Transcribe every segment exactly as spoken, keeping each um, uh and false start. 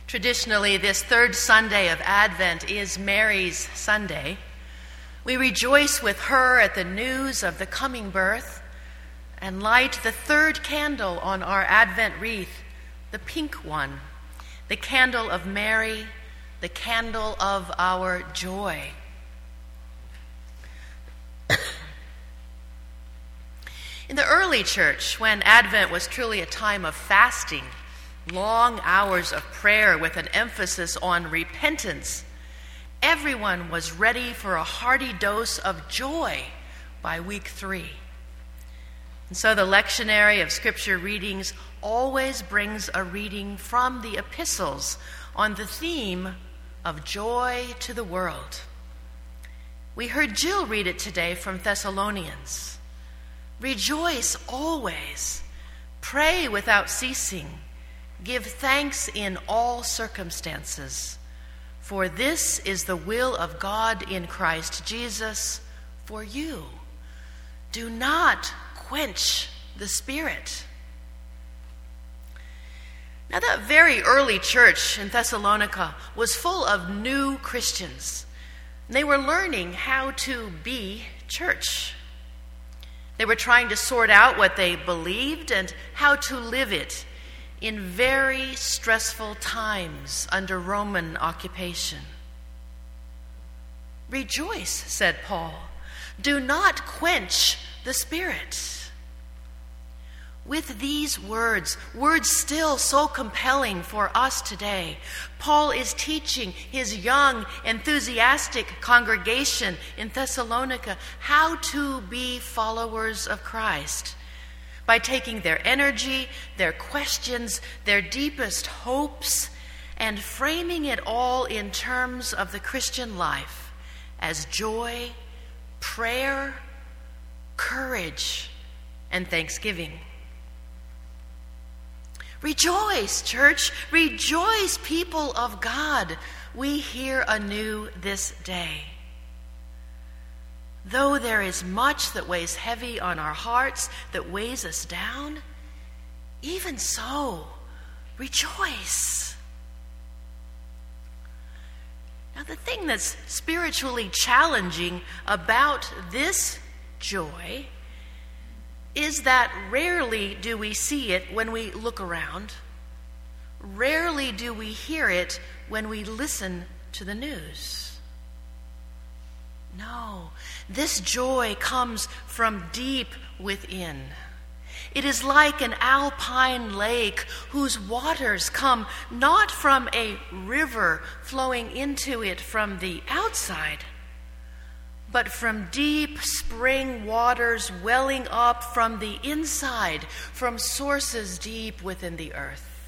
Traditionally, this third Sunday of Advent is Mary's Sunday. We rejoice with her at the news of the coming birth and light the third candle on our Advent wreath, the pink one, the candle of Mary, the candle of our joy. In the early church, when Advent was truly a time of fasting, long hours of prayer with an emphasis on repentance, everyone was ready for a hearty dose of joy by week three. And so the lectionary of scripture readings always brings a reading from the epistles on the theme of joy to the world. We heard Jill read it today from Thessalonians. Rejoice always, pray without ceasing, give thanks in all circumstances, for this is the will of God in Christ Jesus for you. Do not quench the Spirit. Now, that very early church in Thessalonica was full of new Christians. They were learning how to be church. They were trying to sort out what they believed and how to live it in very stressful times under Roman occupation. Rejoice, said Paul. Do not quench the Spirit. With these words, words still so compelling for us today, Paul is teaching his young, enthusiastic congregation in Thessalonica how to be followers of Christ by taking their energy, their questions, their deepest hopes, and framing it all in terms of the Christian life as joy, prayer, courage, and thanksgiving. Rejoice, church. Rejoice, people of God. We hear anew this day. Though there is much that weighs heavy on our hearts, that weighs us down, even so, rejoice. Now, the thing that's spiritually challenging about this joy is that rarely do we see it when we look around. Rarely do we hear it when we listen to the news. No, this joy comes from deep within. It is like an alpine lake whose waters come not from a river flowing into it from the outside, but from deep spring waters welling up from the inside, from sources deep within the earth.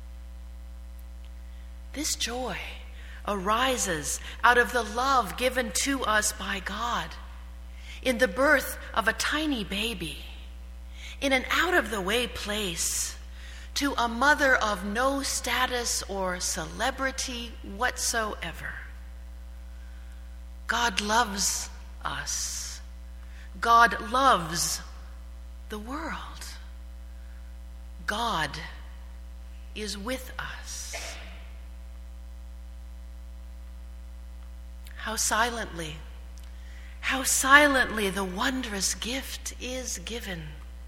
This joy arises out of the love given to us by God in the birth of a tiny baby, in an out-of-the-way place, to a mother of no status or celebrity whatsoever. God loves us. God loves the world. God is with us. How silently, how silently the wondrous gift is given.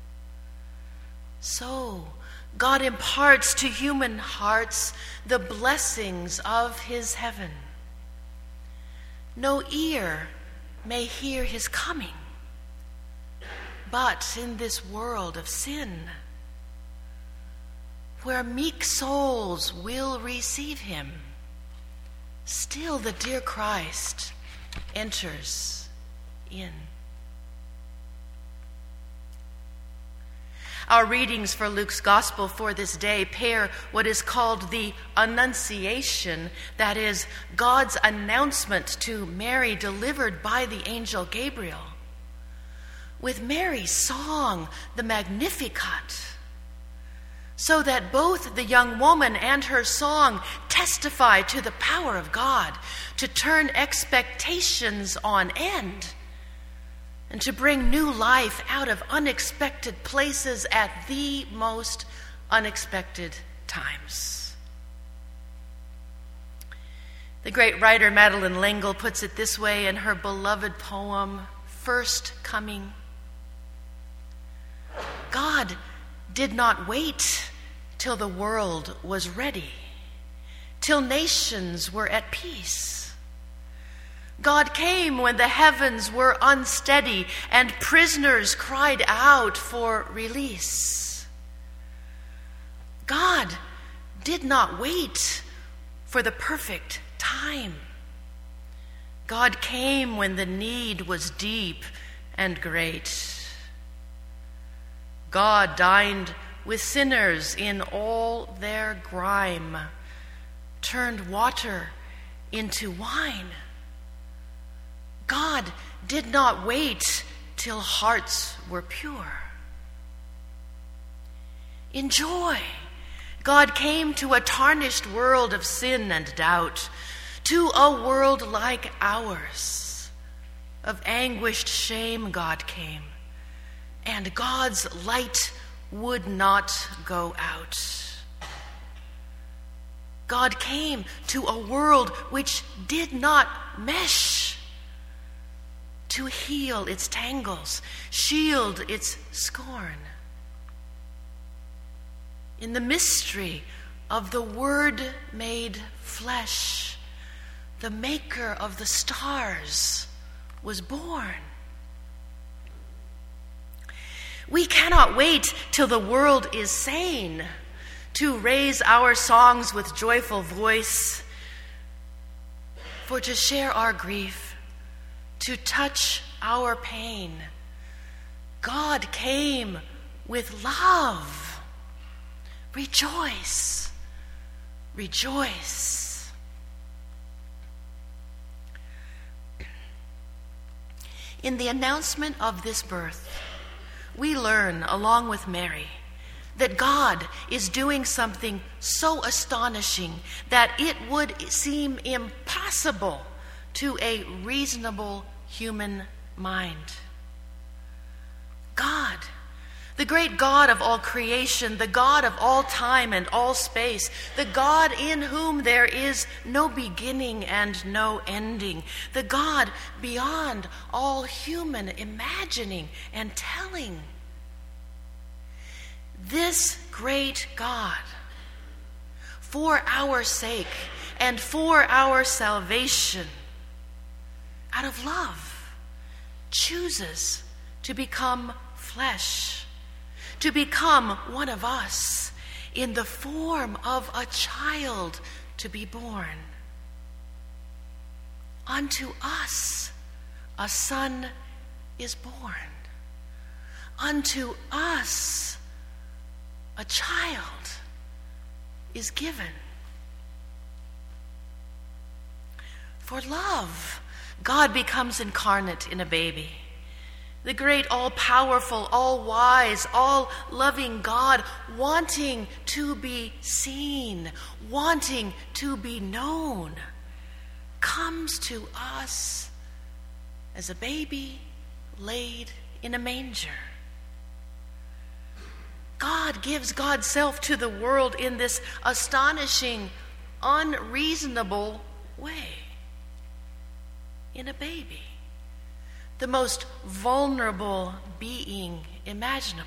So, God imparts to human hearts the blessings of his heaven. No ear may hear his coming, but in this world of sin, where meek souls will receive him, still the dear Christ enters in. Our readings for Luke's Gospel for this day pair what is called the Annunciation, that is, God's announcement to Mary delivered by the angel Gabriel, with Mary's song, the Magnificat, so that both the young woman and her song testify to the power of God to turn expectations on end and to bring new life out of unexpected places at the most unexpected times. The great writer Madeleine L'Engle puts it this way in her beloved poem, First Coming. God did not wait till the world was ready, till nations were at peace. God came when the heavens were unsteady and prisoners cried out for release. God did not wait for the perfect time. God came when the need was deep and great. God dined with sinners in all their grime, turned water into wine. God did not wait till hearts were pure. In joy, God came to a tarnished world of sin and doubt, to a world like ours. Of anguished shame God came, and God's light would not go out. God came to a world which did not mesh, to heal its tangles, shield its scorn. In the mystery of the Word made flesh, the maker of the stars was born. We cannot wait till the world is sane to raise our songs with joyful voice, for to share our grief, to touch our pain. God came with love. Rejoice, rejoice. In the announcement of this birth, we learn, along with Mary, that God is doing something so astonishing that it would seem impossible to a reasonable human mind. God, the great God of all creation, the God of all time and all space, the God in whom there is no beginning and no ending, the God beyond all human imagining and telling. This great God, for our sake and for our salvation, out of love, chooses to become flesh, to become one of us in the form of a child to be born. Unto us a son is born. Unto us a child is given. For love, God becomes incarnate in a baby. The great, all-powerful, all-wise, all-loving God, wanting to be seen, wanting to be known, comes to us as a baby laid in a manger. God gives God's self to the world in this astonishing, unreasonable way. In a baby. The most vulnerable being imaginable.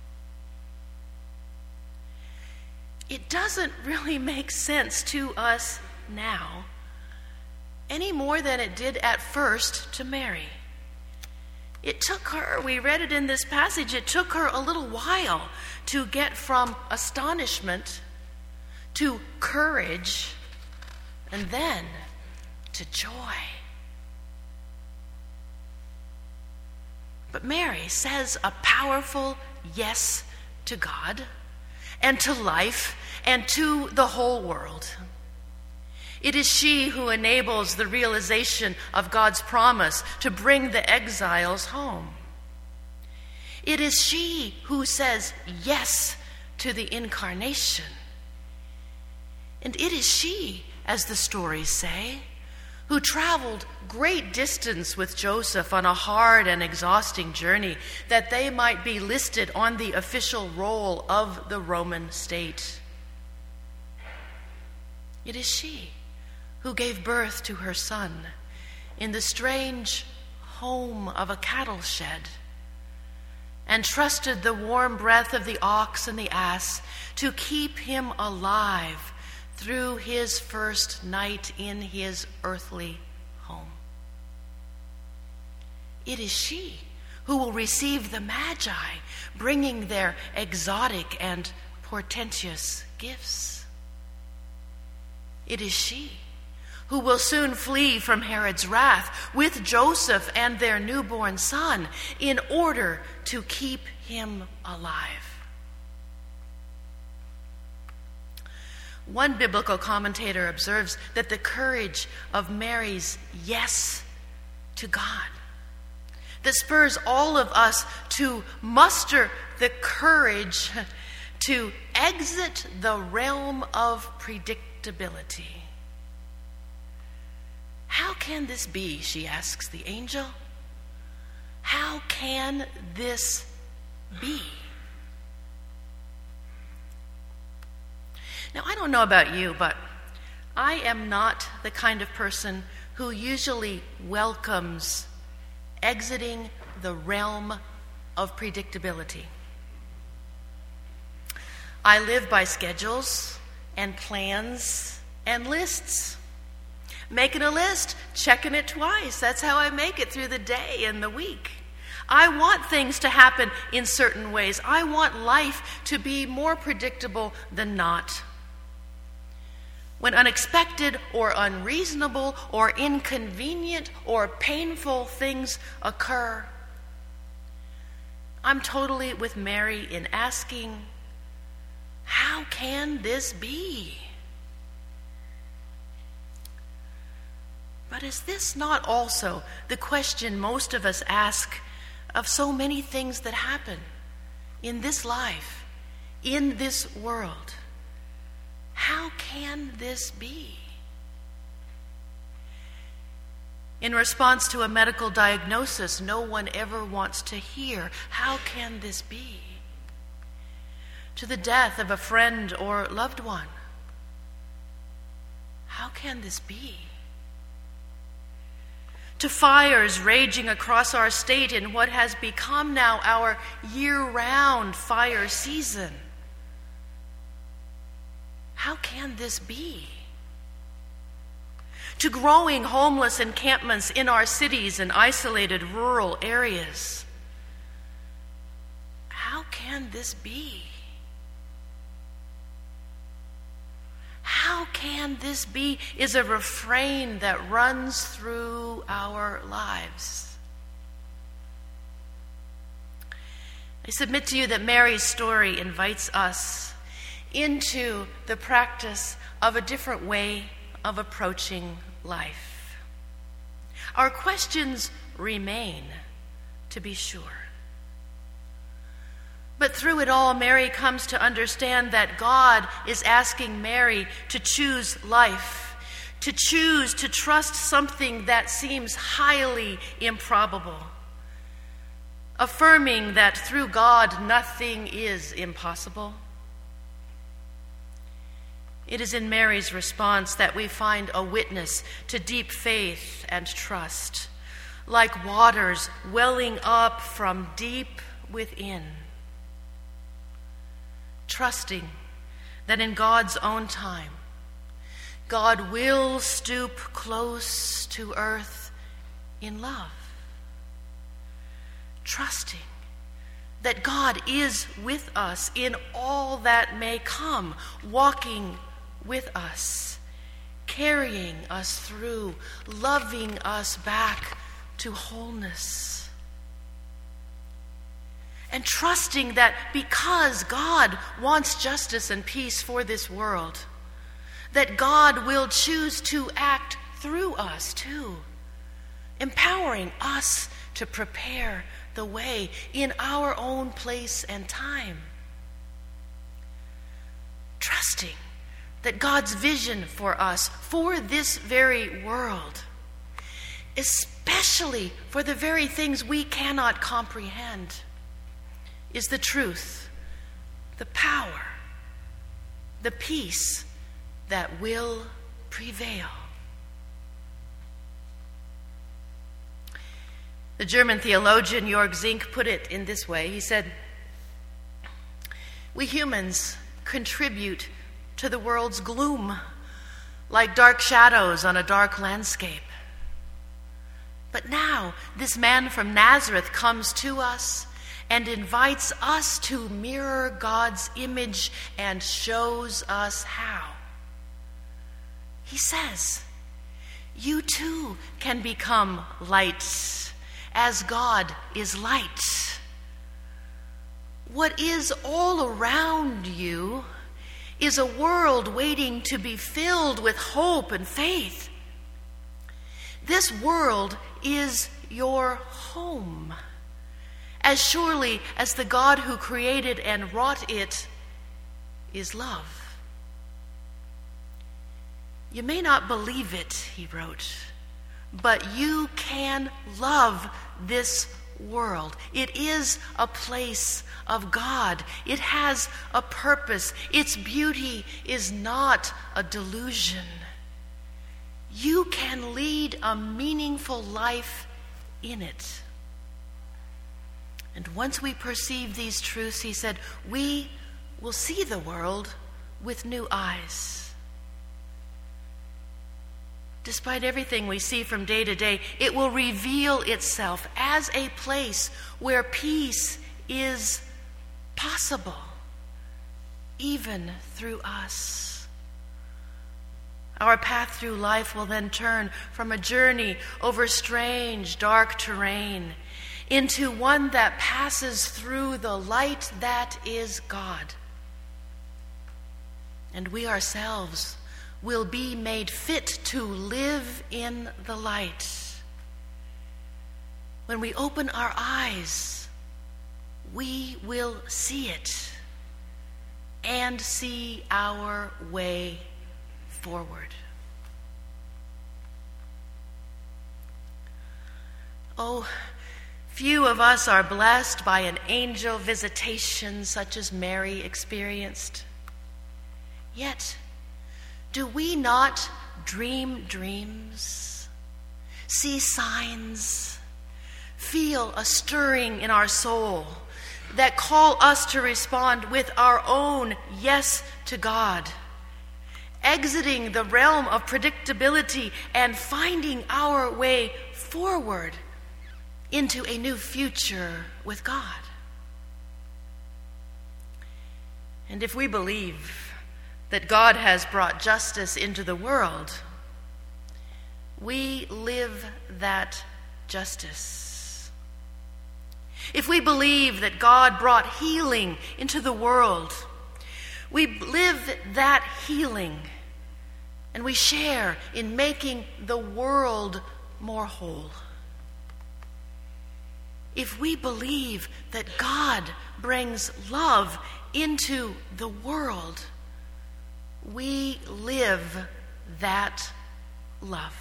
It doesn't really make sense to us now, any more than it did at first to Mary. It took her, we read it in this passage, it took her a little while to get from astonishment to courage and then to joy. But Mary says a powerful yes to God and to life and to the whole world. It is she who enables the realization of God's promise to bring the exiles home. It is she who says yes to the incarnation. And it is she, as the stories say, who traveled great distance with Joseph on a hard and exhausting journey that they might be listed on the official roll of the Roman state. It is she who gave birth to her son in the strange home of a cattle shed, and trusted the warm breath of the ox and the ass to keep him alive through his first night in his earthly home. It is she who will receive the Magi, bringing their exotic and portentous gifts. It is she who will soon flee from Herod's wrath with Joseph and their newborn son in order to keep him alive. One biblical commentator observes that the courage of Mary's yes to God, that spurs all of us to muster the courage to exit the realm of predictability. How can this be, she asks the angel. How can this be? Now, I don't know about you, but I am not the kind of person who usually welcomes exiting the realm of predictability. I live by schedules and plans and lists. Making a list, checking it twice. That's how I make it through the day and the week. I want things to happen in certain ways. I want life to be more predictable than not. When unexpected or unreasonable or inconvenient or painful things occur, I'm totally with Mary in asking, how can this be? But is this not also the question most of us ask of so many things that happen in this life, in this world? How can this be? In response to a medical diagnosis no one ever wants to hear, how can this be? To the death of a friend or loved one, how can this be? To fires raging across our state in what has become now our year-round fire season. How can this be? To growing homeless encampments in our cities and isolated rural areas. How can this be? How can this be is a refrain that runs through our lives. I submit to you that Mary's story invites us into the practice of a different way of approaching life. Our questions remain, to be sure. But through it all, Mary comes to understand that God is asking Mary to choose life, to choose to trust something that seems highly improbable, affirming that through God nothing is impossible. It is in Mary's response that we find a witness to deep faith and trust, like waters welling up from deep within. Trusting that in God's own time, God will stoop close to earth in love. Trusting that God is with us in all that may come, walking with us, carrying us through, loving us back to wholeness. And trusting that because God wants justice and peace for this world, that God will choose to act through us too, empowering us to prepare the way in our own place and time. Trusting that God's vision for us, for this very world, especially for the very things we cannot comprehend, is the truth, the power, the peace that will prevail. The German theologian Jörg Zink put it in this way. He said, "We humans contribute to the world's gloom like dark shadows on a dark landscape. But now this man from Nazareth comes to us and invites us to mirror God's image and shows us how. He says, you too can become light as God is light. What is all around you is a world waiting to be filled with hope and faith. This world is your home, as surely as the God who created and wrought it is love. You may not believe it," he wrote, "but you can love this world. It is a place of God. It has a purpose. Its beauty is not a delusion. You can lead a meaningful life in it." And once we perceive these truths, he said, we will see the world with new eyes. Despite everything we see from day to day, it will reveal itself as a place where peace is possible, even through us. Our path through life will then turn from a journey over strange, dark terrain into one that passes through the light that is God. And we ourselves will be made fit to live in the light. When we open our eyes, we will see it and see our way forward. Oh, few of us are blessed by an angel visitation such as Mary experienced. Yet, do we not dream dreams, see signs, feel a stirring in our soul that call us to respond with our own yes to God, exiting the realm of predictability and finding our way forward into a new future with God? And if we believe that God has brought justice into the world, we live that justice. If we believe that God brought healing into the world, we live that healing, and we share in making the world more whole. If we believe that God brings love into the world, we live that love.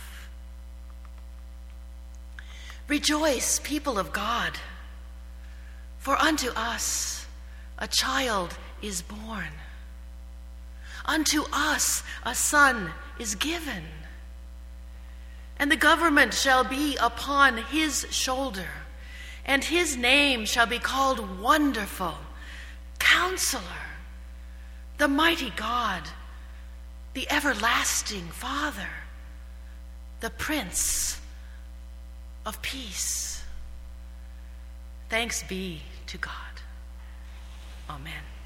Rejoice, people of God, for unto us a child is born. Unto us a son is given, and the government shall be upon his shoulder, and his name shall be called Wonderful, Counselor, the Mighty God, the Everlasting Father, the Prince of Peace. Thanks be to God. Amen.